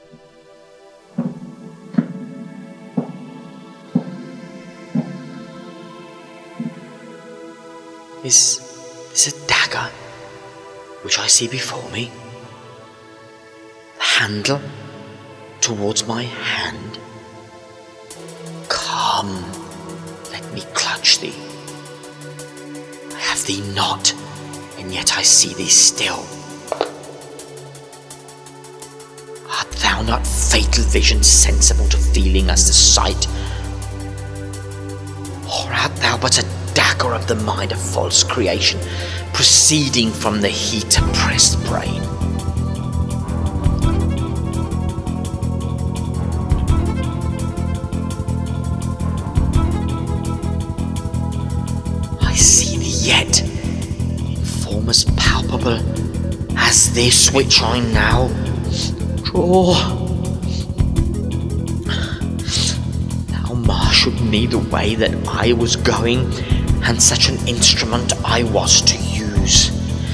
Is this a dagger which I see before me? The handle towards my hand. Come, let me clutch thee. I have thee not, and yet I see thee still. Art thou not fatal vision sensible to feeling as the sight? Or art thou but a dagger of the mind of false creation, proceeding from the heat-oppressed brain? I see thee yet, in form as palpable as this which I now draw. Thou marshalled me the way that I was going, and such an instrument I was to use.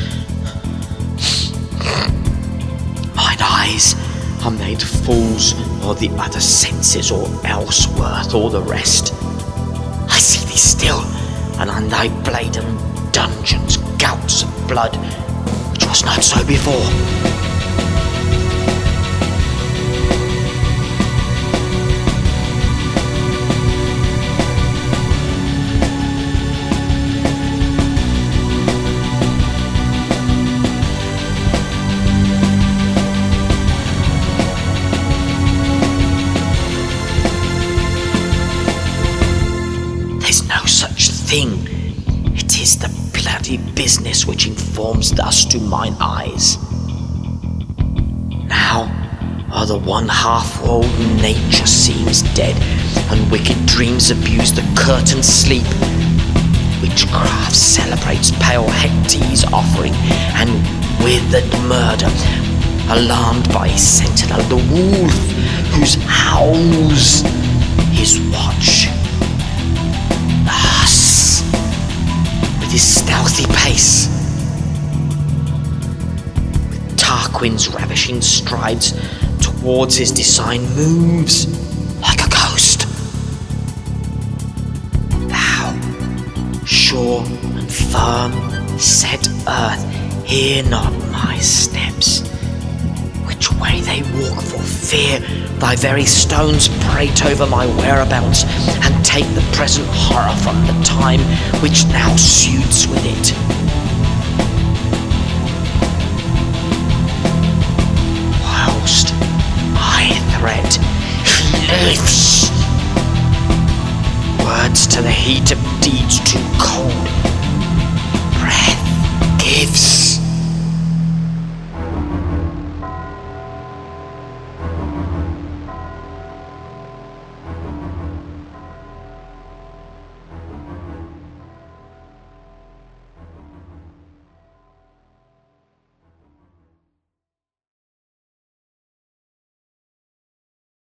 Mine eyes are made fools, or the other senses, or else worth all the rest. I see thee still, and on thy blade and dungeons gouts of blood, which was not so before. It is the bloody business which informs thus to mine eyes. Now, while the one half-world nature seems dead, and wicked dreams abuse the curtained sleep, witchcraft celebrates pale Hecte's offering, and withered murder, alarmed by his sentinel, the wolf, whose howls his watch. His stealthy pace, with Tarquin's ravishing strides towards his design, moves like a ghost. Thou, sure and firm, set earth, hear not my steps. Which way they walk for fear, thy very stones prate over my whereabouts, and take the present horror from the time which now suits with it.